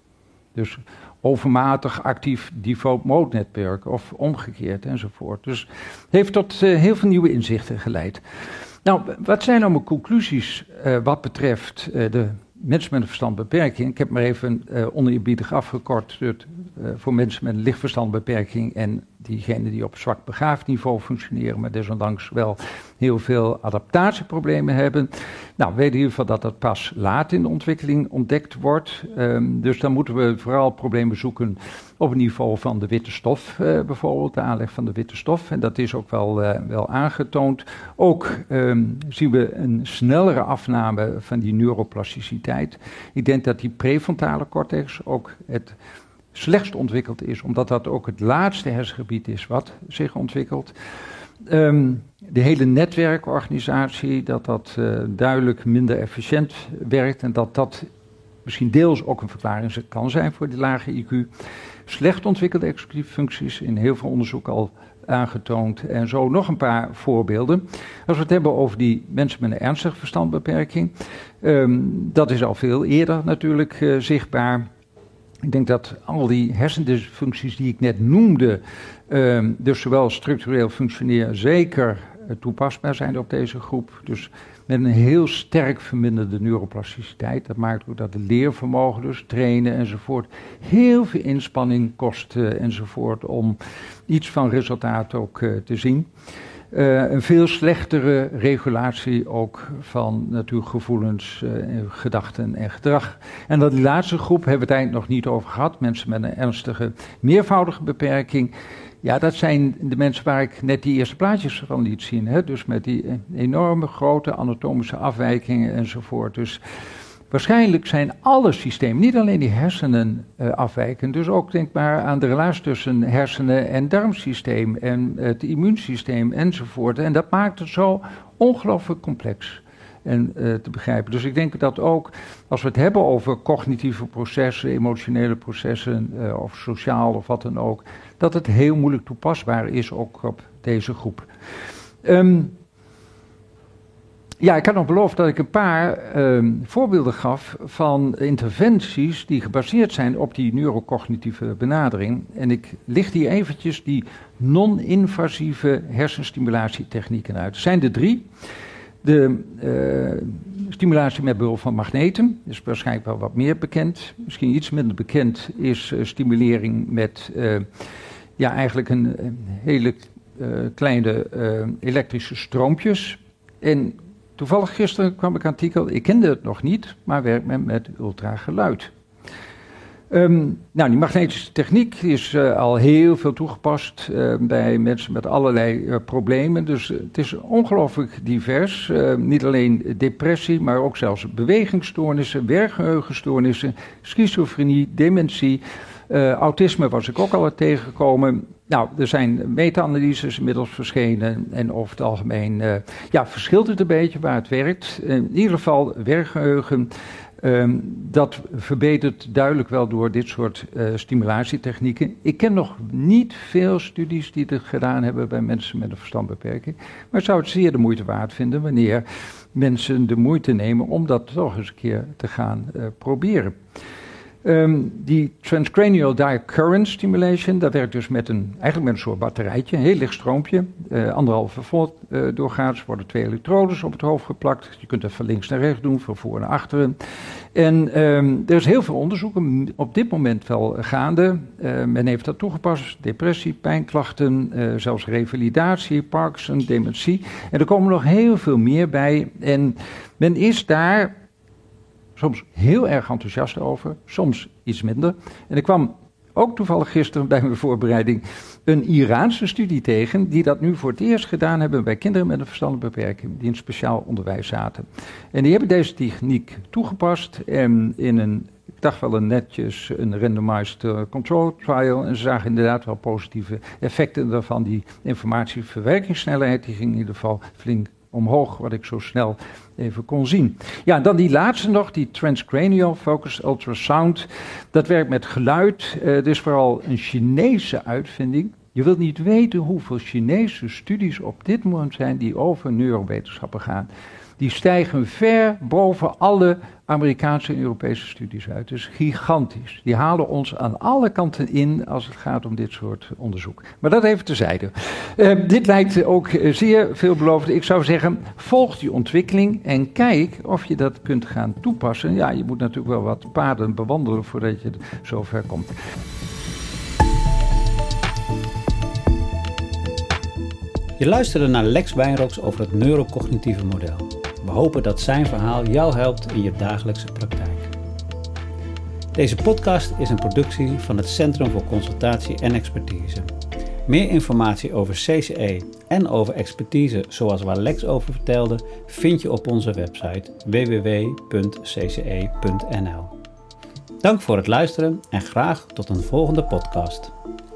Dus overmatig actief default mode netwerk of omgekeerd enzovoort. Dus het heeft tot uh, heel veel nieuwe inzichten geleid. Nou, wat zijn nou mijn conclusies uh, wat betreft uh, de mensen met een verstandbeperking? Ik heb maar even uh, oneerbiedig afgekort uh, voor mensen met een lichtverstandbeperking en diegenen die op zwak begaafd niveau functioneren, maar desondanks wel heel veel adaptatieproblemen hebben. Nou, we weten in ieder geval dat dat pas laat in de ontwikkeling ontdekt wordt. Um, dus dan moeten we vooral problemen zoeken op het niveau van de witte stof, uh, bijvoorbeeld, de aanleg van de witte stof. En dat is ook wel, uh, wel aangetoond. Ook um, zien we een snellere afname van die neuroplasticiteit. Ik denk dat die prefrontale cortex ook het slechtst ontwikkeld is, omdat dat ook het laatste hersengebied is wat zich ontwikkelt. Um, de hele netwerkorganisatie, dat dat uh, duidelijk minder efficiënt werkt en dat dat misschien deels ook een verklaring kan zijn voor die lage I Q. Slecht ontwikkelde executieve functies, in heel veel onderzoek al aangetoond. En zo nog een paar voorbeelden. Als we het hebben over die mensen met een ernstige verstandbeperking, um, dat is al veel eerder natuurlijk uh, zichtbaar. Ik denk dat al die hersendysfuncties die ik net noemde, um, dus zowel structureel functioneren, zeker uh, toepasbaar zijn op deze groep. Dus met een heel sterk verminderde neuroplasticiteit. Dat maakt ook dat het leervermogen, dus trainen enzovoort, heel veel inspanning kost uh, enzovoort om iets van resultaat ook uh, te zien. Uh, een veel slechtere regulatie ook van natuurlijk gevoelens, uh, gedachten en gedrag. En dat die laatste groep hebben we het eigenlijk nog niet over gehad. Mensen met een ernstige meervoudige beperking. Ja, dat zijn de mensen waar ik net die eerste plaatjes van liet zien. Hè? Dus met die enorme grote anatomische afwijkingen enzovoort. Dus waarschijnlijk zijn alle systemen, niet alleen die hersenen, uh, afwijkend. Dus ook denk maar aan de relatie tussen hersenen en darmsysteem en het immuunsysteem enzovoort. En dat maakt het zo ongelooflijk complex en uh, te begrijpen. Dus ik denk dat ook, als we het hebben over cognitieve processen, emotionele processen, uh, of sociaal of wat dan ook, dat het heel moeilijk toepasbaar is ook op deze groep. Um, Ja, ik had nog beloofd dat ik een paar um, voorbeelden gaf van interventies die gebaseerd zijn op die neurocognitieve benadering. En ik licht hier eventjes die non-invasieve hersenstimulatietechnieken uit. Er zijn er drie. De uh, stimulatie met behulp van magneten is waarschijnlijk wel wat meer bekend. Misschien iets minder bekend is uh, stimulering met uh, ja, eigenlijk een, een hele uh, kleine uh, elektrische stroompjes. En toevallig gisteren kwam ik een artikel, ik kende het nog niet, maar werkt men met ultrageluid. Um, nou, die magnetische techniek is uh, al heel veel toegepast uh, bij mensen met allerlei uh, problemen. Dus uh, het is ongelooflijk divers. Uh, niet alleen depressie, maar ook zelfs bewegingsstoornissen, werkgeheugenstoornissen, schizofrenie, dementie. Uh, autisme was ik ook al tegengekomen. Nou, er zijn meta-analyses inmiddels verschenen en over het algemeen uh, ja, verschilt het een beetje waar het werkt. In ieder geval werkgeheugen, um, dat verbetert duidelijk wel door dit soort uh, stimulatietechnieken. Ik ken nog niet veel studies die het gedaan hebben bij mensen met een verstandbeperking, maar ik zou het zeer de moeite waard vinden wanneer mensen de moeite nemen om dat toch eens een keer te gaan uh, proberen. Um, die transcranial direct current stimulation, dat werkt dus met een, eigenlijk met een soort batterijtje, een heel licht stroompje, uh, anderhalve volt uh, doorgaans, worden twee elektrodes op het hoofd geplakt. Je kunt dat van links naar rechts doen, van voor naar achteren. En um, er is heel veel onderzoek op dit moment wel gaande. Uh, men heeft dat toegepast, depressie, pijnklachten, uh, zelfs revalidatie, Parkinson, dementie. En er komen nog heel veel meer bij. En men is daar soms heel erg enthousiast over, soms iets minder. En ik kwam ook toevallig gisteren bij mijn voorbereiding een Iraanse studie tegen, die dat nu voor het eerst gedaan hebben bij kinderen met een verstandelijke beperking, die in speciaal onderwijs zaten. En die hebben deze techniek toegepast en in een, ik dacht wel een netjes, een randomized uh, control trial, en ze zagen inderdaad wel positieve effecten daarvan. Die informatieverwerkingssnelheid, die ging in ieder geval flink omhoog, wat ik zo snel even kon zien. Ja, dan die laatste nog, die transcranial focused ultrasound. Dat werkt met geluid. Uh, dit is vooral een Chinese uitvinding. Je wilt niet weten hoeveel Chinese studies op dit moment zijn die over neurowetenschappen gaan. Die stijgen ver boven alle Amerikaanse en Europese studies uit. Dus gigantisch. Die halen ons aan alle kanten in als het gaat om dit soort onderzoek. Maar dat even terzijde. Uh, dit lijkt ook uh, zeer veelbelovend. Ik zou zeggen, volg die ontwikkeling en kijk of je dat kunt gaan toepassen. Ja, je moet natuurlijk wel wat paden bewandelen voordat je zover komt. Je luisterde naar Lex Wijnroks over het neurocognitieve model. We hopen dat zijn verhaal jou helpt in je dagelijkse praktijk. Deze podcast is een productie van het Centrum voor Consultatie en Expertise. Meer informatie over C C E en over expertise zoals waar Lex over vertelde, vind je op onze website w w w punt c c e punt n l. Dank voor het luisteren en graag tot een volgende podcast.